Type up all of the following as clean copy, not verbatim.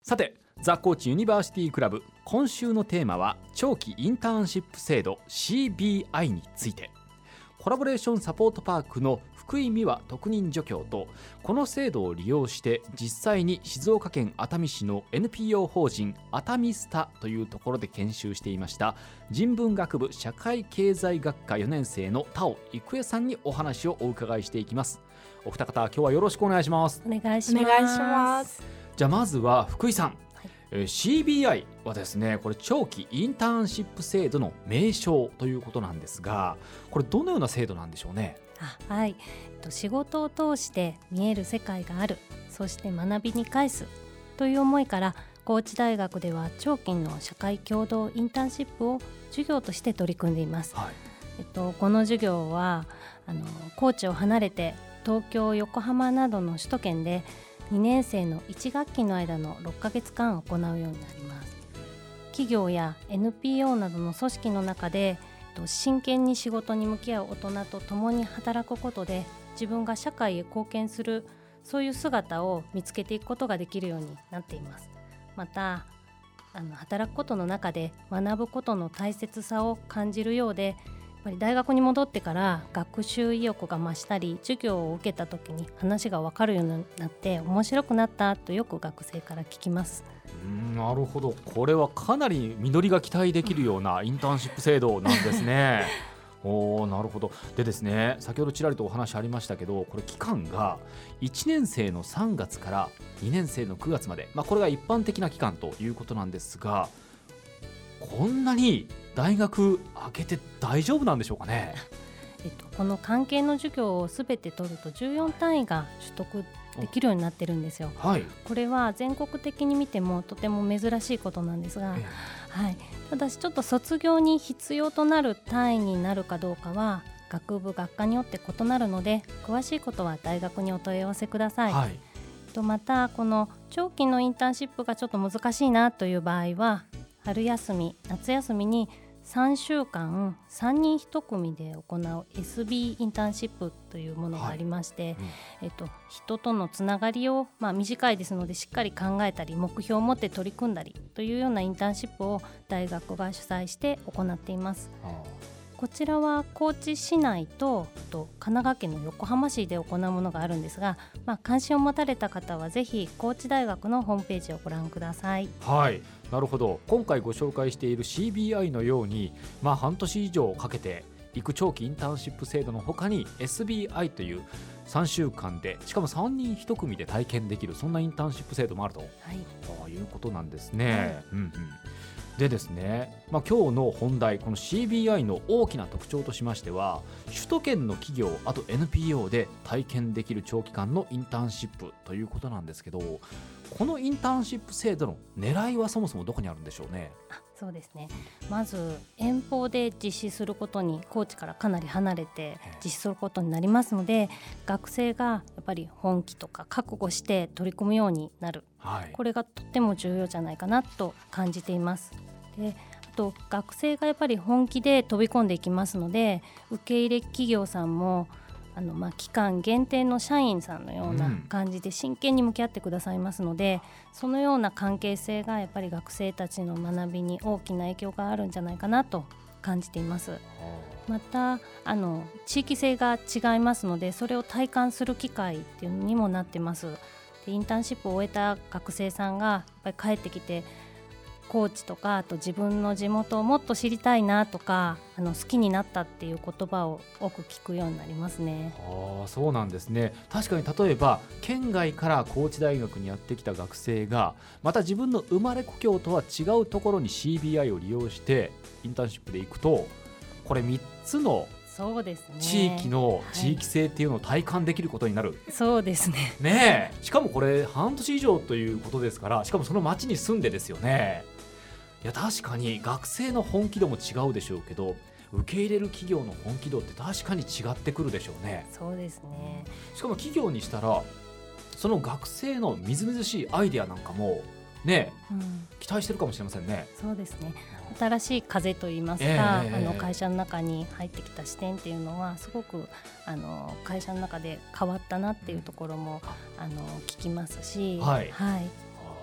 さてザ・コーチユニバーシティクラブ、今週のテーマは長期インターンシップ制度 CBI について。コラボレーションサポートパークの福井美和特任助教と、この制度を利用して実際に静岡県熱海市の NPO 法人熱海スタというところで研修していました人文学部社会経済学科4年生の田尾郁恵さんにお話をお伺いしていきます。お二方、今日はよろしくお願いします。 お願いします。 じゃあまずは福井さん、CBI はですね、これ長期インターンシップ制度の名称ということなんですが、これどのような制度なんでしょうね。 はい、仕事を通して見える世界がある、そして学びに返すという思いから高知大学では長期の社会共同インターンシップを授業として取り組んでいます。この授業は高知を離れて東京、横浜などの首都圏で2年生の1学期の間の6ヶ月間行うようになります。企業や NPO などの組織の中で真剣に仕事に向き合う大人と共に働くことで自分が社会へ貢献する、そういう姿を見つけていくことができるようになっています。また働くことの中で学ぶことの大切さを感じるようで、やっぱり大学に戻ってから学習意欲が増したり、授業を受けた時に話が分かるようになって面白くなったとよく学生から聞きます。 なるほど、これはかなり実りが期待できるようなインターンシップ制度なんですね。なるほど。でですね、先ほどちらりとお話ありましたけど、これ期間が1年生の3月から2年生の9月まで、これが一般的な期間ということなんですが、こんなに大学開けて大丈夫なんでしょうかね。 この関係の授業をすべて取ると14単位が取得できるようになってるんですよ。これは全国的に見てもとても珍しいことなんですが、ただしちょっと卒業に必要となる単位になるかどうかは学部学科によって異なるので、詳しいことは大学にお問い合わせください。またこの長期のインターンシップがちょっと難しいなという場合は、春休み、夏休みに3週間3人1組で行う SB インターンシップというものがありまして、人とのつながりを、短いですのでしっかり考えたり目標を持って取り組んだりというようなインターンシップを大学が主催して行っています。こちらは高知市内と神奈川県の横浜市で行うものがあるんですが、関心を持たれた方はぜひ高知大学のホームページをご覧ください。 なるほど。今回ご紹介している CBI のように、半年以上かけていく長期インターンシップ制度の他に SBI という3週間でしかも3人1組で体験できる、そんなインターンシップ制度もあると、いうことなんですね。でですね、今日の本題、この CBI の大きな特徴としましては、首都圏の企業、あと NPO で体験できる長期間のインターンシップということなんですけど、このインターンシップ制度の狙いはそもそもどこにあるんでしょうね。 そうですね、まず遠方で実施することに、高知からかなり離れて実施することになりますので、学生がやっぱり本気とか覚悟して取り組むようになる、これがとっても重要じゃないかなと感じています。で、あと学生がやっぱり本気で飛び込んでいきますので、受け入れ企業さんも期間限定の社員さんのような感じで真剣に向き合ってくださいますので、そのような関係性がやっぱり学生たちの学びに大きな影響があるんじゃないかなと感じています。また地域性が違いますので、それを体感する機会っていうのにもなってます。で、インターンシップを終えた学生さんがやっぱり帰ってきて、高知とかあと自分の地元をもっと知りたいなとか、好きになったっていう言葉を多く聞くようになりますね。 そうなんですね。確かに例えば県外から高知大学にやってきた学生が、また自分の生まれ故郷とは違うところに CBI を利用してインターンシップで行くと、これ3つの地域の地域性っていうのを体感できることになる。 そうですね。 しかもこれ半年以上ということですから、しかもその町に住んでですよね。いや、確かに学生の本気度も違うでしょうけど、受け入れる企業の本気度って確かに違ってくるでしょうね。 そうですね。 しかも企業にしたらその学生のみずみずしいアイデアなんかもね、期待してるかもしれませんね。 そうですね。新しい風といいますか、会社の中に入ってきた視点っていうのはすごく会社の中で変わったなっていうところも聞きますし、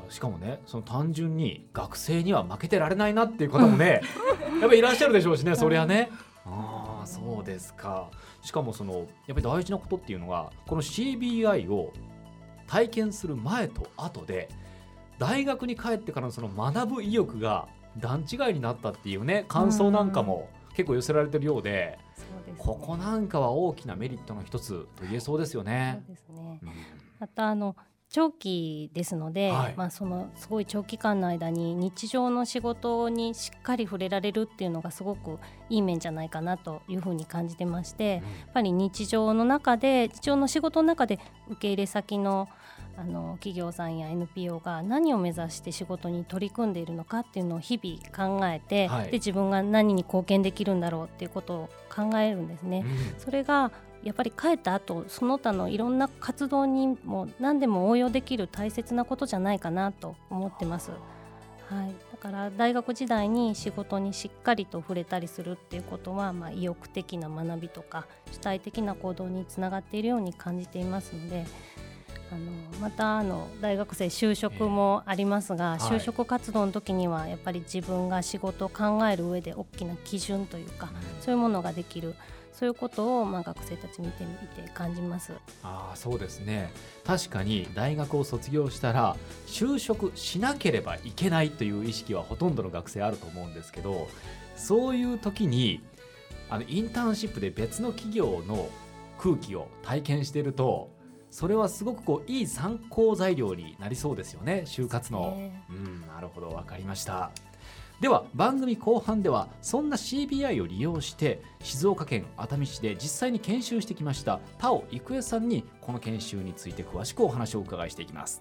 しかもねその単純に学生には負けてられないなっていう方もねやっぱりいらっしゃるでしょうしね、そりゃね。ああそうですか。しかもそのやっぱり大事なことっていうのがこの CBI を体験する前と後で大学に帰ってからのその学ぶ意欲が段違いになったっていうね感想なんかも結構寄せられてるようで、 そうですね、 ここなんかは大きなメリットの一つと言えそうですよね。 そうですね、また長期ですので、そのすごい長期間の間に日常の仕事にしっかり触れられるっていうのがすごくいい面じゃないかなというふうに感じてまして、やっぱり日常の仕事の中で受け入れ先の企業さんや NPO が何を目指して仕事に取り組んでいるのかっていうのを日々考えて、で自分が何に貢献できるんだろうっていうことを考えるんですね。それがやっぱり帰った後その他のいろんな活動にも何でも応用できる大切なことじゃないかなと思ってます。だから大学時代に仕事にしっかりと触れたりするっていうことは、意欲的な学びとか主体的な行動につながっているように感じていますので、また大学生就職もありますが、就職活動の時にはやっぱり自分が仕事を考える上で大きな基準というか、そういうものができる、そういうことを学生たち見てみて感じます。 そうですね。確かに大学を卒業したら就職しなければいけないという意識はほとんどの学生あると思うんですけど、そういう時にインターンシップで別の企業の空気を体験していると、それはすごくいい参考材料になりそうですよね、就活の。なるほど、分かりました。では番組後半ではそんな CBI を利用して静岡県熱海市で実際に研修してきました田尾郁恵さんにこの研修について詳しくお話をお伺いしていきます。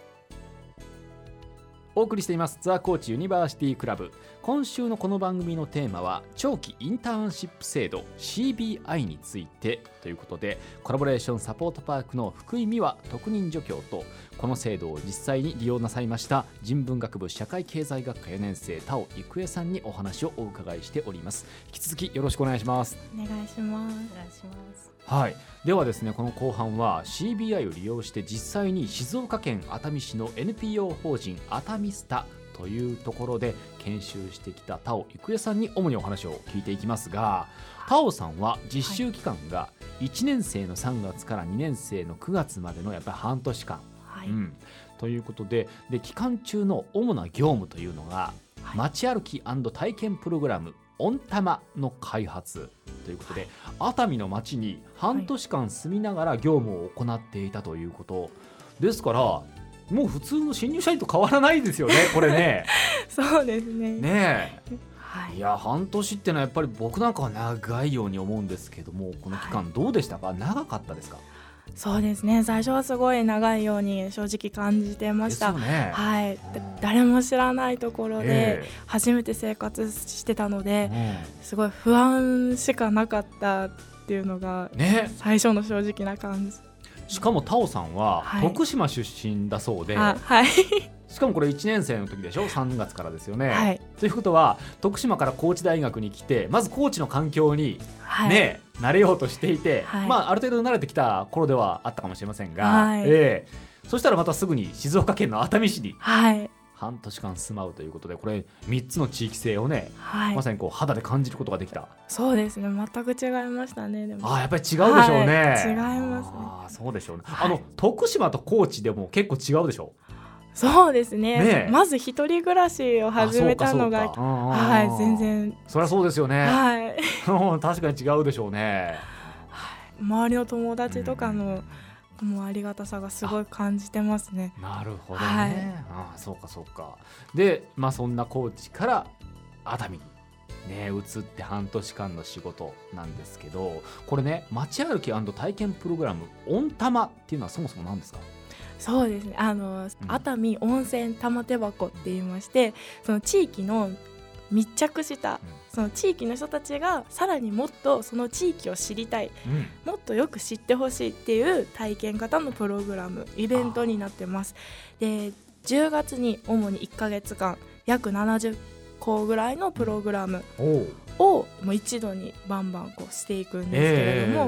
お送りしていますツアーコーチユニバーシティクラブ。今週のこの番組のテーマは長期インターンシップ制度 CBI についてということで、コラボレーションサポートパークの福井美和特任助教とこの制度を実際に利用なさいました人文学部社会経済学科4年生田尾郁恵さんにお話をお伺いしております。引き続きよろしくお願いします。 お願いします。 ではですね、この後半は CBI を利用して実際に静岡県熱海市の NPO 法人熱海スタというところで研修してきた田尾郁恵さんに主にお話を聞いていきますが、田尾さんは実習期間が1年生の3月から2年生の9月までのやっぱり半年間、ということで、期間中の主な業務というのが、街歩き&体験プログラムオンタマの開発ということで、熱海の街に半年間住みながら業務を行っていたということですから、もう普通の新入社員と変わらないですよね、これね。 そうですね。 いや半年ってのはやっぱり僕なんかは長いように思うんですけども、この期間どうでしたか？長かったですか？ そうですね、最初はすごい長いように正直感じてました。誰も知らないところで初めて生活してたので、すごい不安しかなかったっていうのが最初の正直な感じ。 しかも田尾さんは徳島出身だそうで、しかもこれ1年生の時でしょ、3月からですよね。ということは徳島から高知大学に来て、まず高知の環境に慣れようとしていて、ある程度慣れてきた頃ではあったかもしれませんが、そしたらまたすぐに静岡県の熱海市に半年間住まうということで、これ3つの地域性をね、まさに肌で感じることができた。 そうですね、全く違いましたね。でもやっぱり違うでしょうね。 違いますね。 そうでしょうね。徳島と高知でも結構違うでしょう。 そうですね。まず一人暮らしを始めたのが全然。 そりゃそうですよね。確かに違うでしょうね。 周りの友達とかのもうありがたさがすごい感じてますね。 なるほどね。そうか。で、そんな高知から熱海に移って半年間の仕事なんですけど、これね、街歩き&体験プログラムオンタマっていうのはそもそも何ですか？ そうですね、熱海温泉玉手箱って言いまして、その地域の密着したその地域の人たちがさらにもっとその地域を知りたい、もっとよく知ってほしいっていう体験型のプログラムイベントになってます。で、10月に主に1ヶ月間約70個ぐらいのプログラムをもう一度にバンバンしていくんですけれども、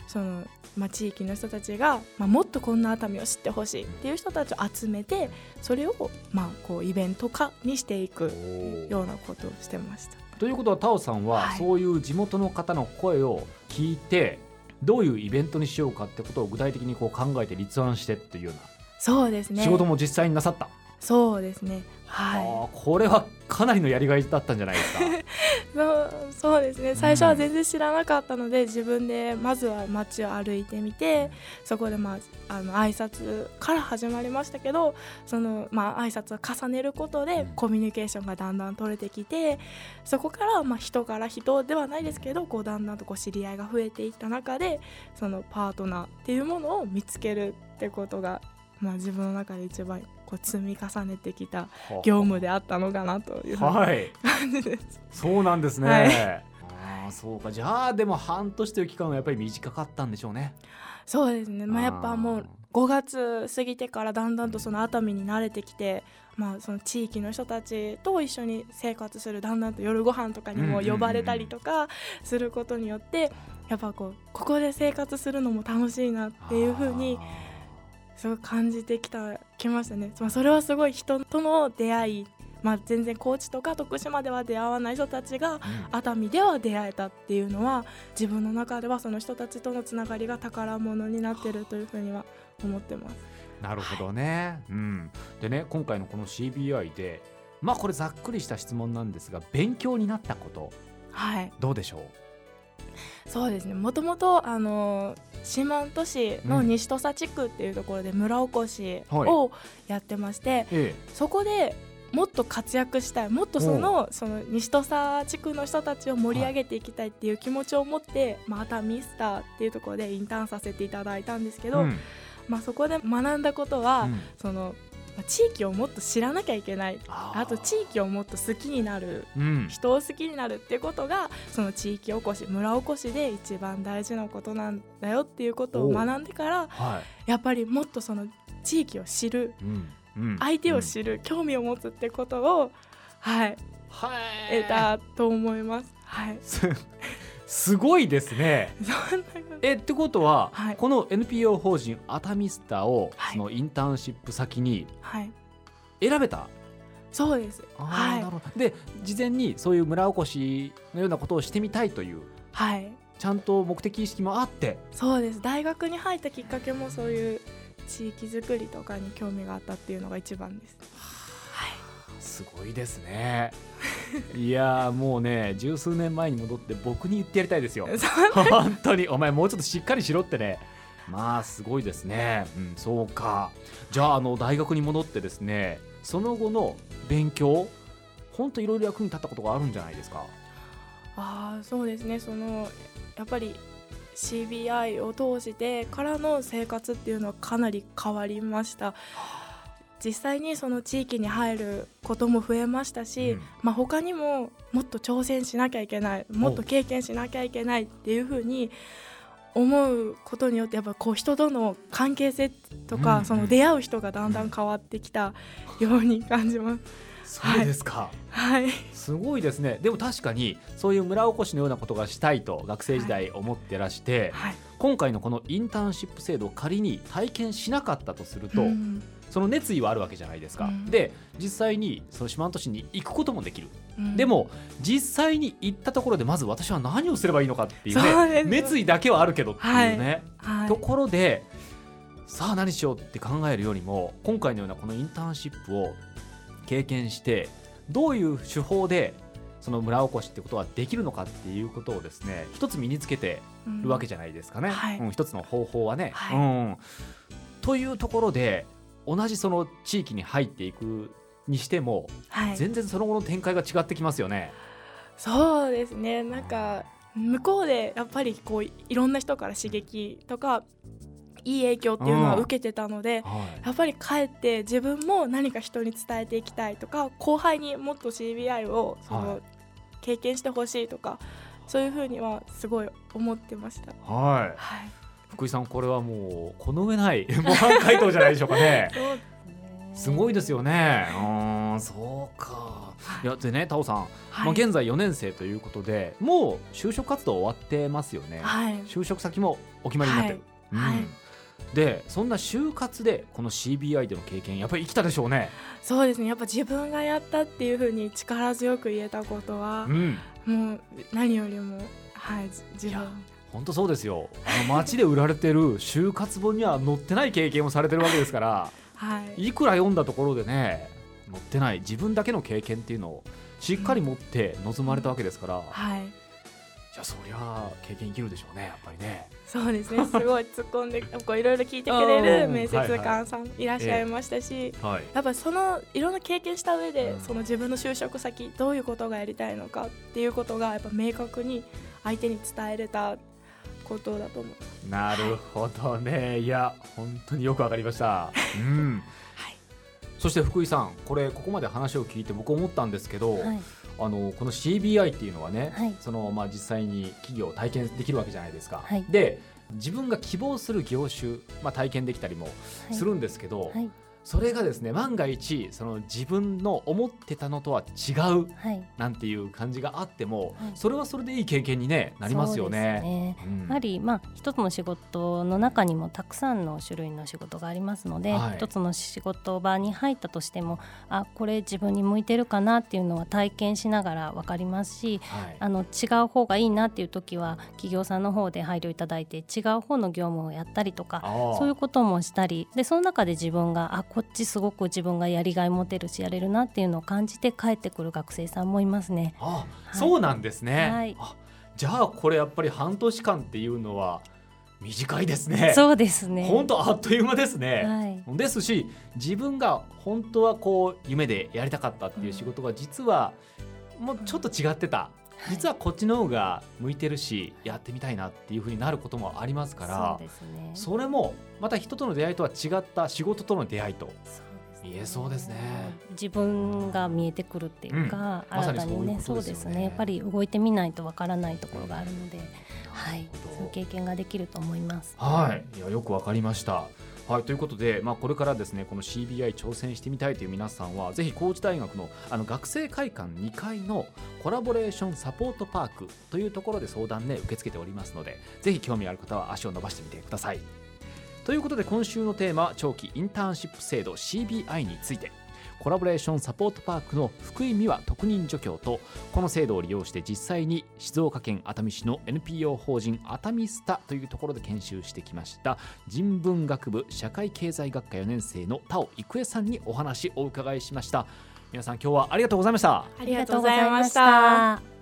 その、地域の人たちが、もっとこんな熱海を知ってほしいっていう人たちを集めて、それをこうイベント化にしていくようなことをしてました。 ということはタオさんは、そういう地元の方の声を聞いてどういうイベントにしようかってことを具体的にこう考えて立案してっていうような、 そうですね、 仕事も実際になさった。 そうですね、 これはかなりのやりがいだったんじゃないですか。 そうですね、最初は全然知らなかったので、自分でまずは街を歩いてみて、そこで挨拶から始まりましたけど、その挨拶を重ねることでコミュニケーションがだんだん取れてきて、そこから人から人ではないですけど、こうだんだんとこう知り合いが増えていった中で、そのパートナーっていうものを見つけるってことが、自分の中で一番こう積み重ねてきた業務であったのかなという感じです。 そうなんですね。そうか。じゃあでも半年という期間はやっぱり短かったんでしょうね。 そうですね、やっぱもう5月過ぎてからだんだんとその熱海に慣れてきて、その地域の人たちと一緒に生活する、だんだんと夜ご飯とかにも呼ばれたりとかすることによって、やっぱここで生活するのも楽しいなっていう風にすごい感じてきましたね。それはすごい人との出会い、全然高知とか徳島では出会わない人たちが熱海では出会えたっていうのは、自分の中ではその人たちとのつながりが宝物になってるというふうには思ってます。 なるほどね、でね、今回のこの CBI でこれざっくりした質問なんですが、勉強になったこと、どうでしょう。 そうですね、もともと四万十市の西土佐地区っていうところで村おこしをやってまして、そこでもっと活躍したい、もっとその西土佐地区の人たちを盛り上げていきたいっていう気持ちを持って、熱海スターっていうところでインターンさせていただいたんですけど、そこで学んだことは、その地域をもっと知らなきゃいけない、あと地域をもっと好きになる、人を好きになるっていうことが、その地域おこし、村おこしで一番大事なことなんだよっていうことを学んでから、やっぱりもっとその地域を知る、相手を知る、興味を持つってことを、得たと思います。 すごいですね。ってことは、この NPO 法人熱海スターをそのインターンシップ先に選べた。 そうです。 なるほど。で、事前にそういう村おこしのようなことをしてみたいという、ちゃんと目的意識もあって。 そうです。大学に入ったきっかけもそういう地域づくりとかに興味があったっていうのが一番です。 すごいですね。いやもうね、十数年前に戻って僕に言ってやりたいですよ。本当にお前もうちょっとしっかりしろってね。すごいですね。そうか。じゃあ大学に戻ってですね、その後の勉強、本当いろいろ役に立ったことがあるんじゃないですか。 そうですね。やっぱり CBI を通してからの生活っていうのはかなり変わりました。実際にその地域に入ることも増えましたし、他にももっと挑戦しなきゃいけない、もっと経験しなきゃいけないっていう風に思うことによって、やっぱ人との関係性とか、その出会う人がだんだん変わってきたように感じます。 そうですか。すごいですね。でも確かにそういう村おこしのようなことがしたいと学生時代思ってらして、今回のこのインターンシップ制度を仮に体験しなかったとすると、その熱意はあるわけじゃないですか。で、実際にその四万十市に行くこともできる。でも実際に行ったところでまず私は何をすればいいのかっていうね、熱意だけはあるけどっていうね、ところで、さあ何しようって考えるよりも、今回のようなこのインターンシップを経験してどういう手法でその村おこしってことはできるのかっていうことをですね、一つ身につけてるわけじゃないですかね。一つの方法はね。というところで、同じその地域に入っていくにしても、全然その後の展開が違ってきますよね。 そうですね。なんか向こうでやっぱりいろんな人から刺激とかいい影響っていうのは受けてたので、やっぱり帰って自分も何か人に伝えていきたいとか、後輩にもっと CBI を経験してほしいとか、そういうふうにはすごい思ってました。 福井さん、これはもうこの上ない模範解答じゃないでしょうかね。すごいですよね。 そうか。いやでね、タオさん、 はい、 現在4年生ということで、もう就職活動終わってますよね。 はい、 就職先もお決まりになってる。 はい、 でそんな就活でこの CBI での経験やっぱり生きたでしょうね。 そうですね、やっぱ自分がやったっていう風に力強く言えたことは、もう何よりも、はい、自分。 本当そうですよ。街で売られてる就活本には載ってない経験をされてるわけですから、 はい、 いくら読んだところでね、載ってない自分だけの経験っていうのをしっかり持って臨まれたわけですから、 はい、 じゃあそりゃ経験生きるでしょうね、やっぱりね。 そうですね、すごい突っ込んでこういろいろ聞いてくれる面接官さんいらっしゃいましたし、やっぱそのいろんな経験した上で、その自分の就職先どういうことがやりたいのかっていうことがやっぱ明確に相手に伝えれたことだと思う。 なるほどね。いや本当によくわかりました。はい、そして福井さん、ここまで話を聞いて僕思ったんですけど、はい、この CBI っていうのはね、はい、実際に企業を体験できるわけじゃないですか。はい、で自分が希望する業種、体験できたりもするんですけど、はいはい、それがですね、万が一自分の思ってたのとは違うなんていう感じがあっても、それはそれでいい経験に、なりますよね。 やはり一つの仕事の中にもたくさんの種類の仕事がありますので、一つの仕事場に入ったとしても、これ自分に向いてるかなっていうのは体験しながら分かりますし、違う方がいいなっていう時は企業さんの方で配慮いただいて違う方の業務をやったりとか、そういうこともしたりで、その中で自分がこっちすごく自分がやりがい持てるしやれるなっていうのを感じて帰ってくる学生さんもいますね。 そうなんですね。 はい、 じゃあこれやっぱり半年間っていうのは短いですね。 そうですね、 本当あっという間ですね。ですし、自分が本当は夢でやりたかったっていう仕事が実はもうちょっと違ってた、実はこっちの方が向いてるしやってみたいなっていう風になることもありますから、 そうですね、 それもまた人との出会いとは違った仕事との出会いと言えそうですね。 自分が見えてくるっていうか、新たにね、そうですね、やっぱり動いてみないとわからないところがあるので、そういう経験ができると思います。 いやよくわかりました。ということで、これからですね、この CBI 挑戦してみたいという皆さんはぜひ高知大学の学生会館2階のコラボレーションサポートパークというところで相談ね受け付けておりますので、ぜひ興味ある方は足を伸ばしてみてください。ということで今週のテーマは長期インターンシップ制度 CBI について、コラボレーションサポートパークの福井美和特任助教とこの制度を利用して実際に静岡県熱海市の NPO 法人熱海スタというところで研修してきました人文学部社会経済学科4年生の田尾郁恵さんにお話をお伺いしました。皆さん今日はありがとうございました。 ありがとうございました。